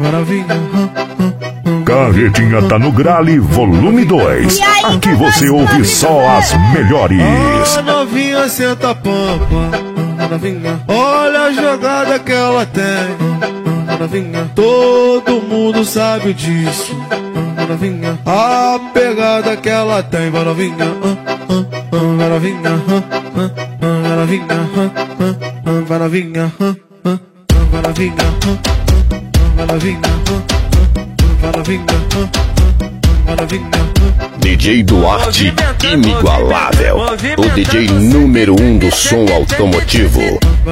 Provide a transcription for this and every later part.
Carretinha tá no grale, volume 2. Aqui você ouve só as melhores. A novinha senta a pampa, novinha. Olha a jogada que ela tem, novinha. Todo mundo sabe disso, novinha. A pegada que ela tem, novinha. Novinha, novinha, novinha, DJ Duarte, inigualável, o DJ número 1 do som automotivo.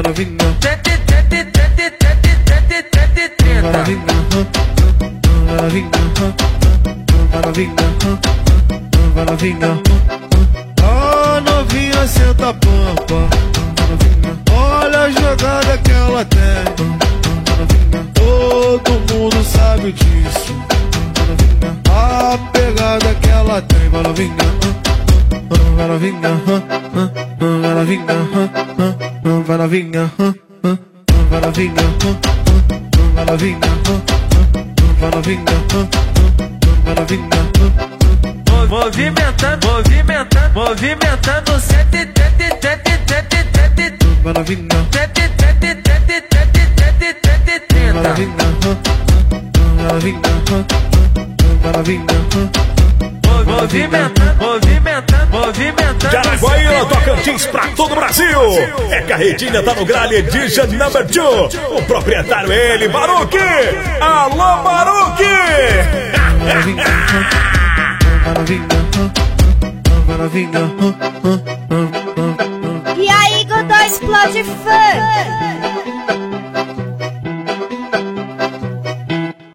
A novinha senta a pampa, olha a jogada que ela tem, todo mundo sabe disso, a pegada que ela tem, novinha, novinha, novinha, novinha, novinha, novinha. Movimentando, movimentando, movimentando, sete, movimentando, movimentando, movimentando. Jaraguaíra, Tocantins pra todo o Brasil. É Carretinha tá no grale, edition number 2. O proprietário é ele, Baruque. Alô, Baruque. E aí, Godó explode funk.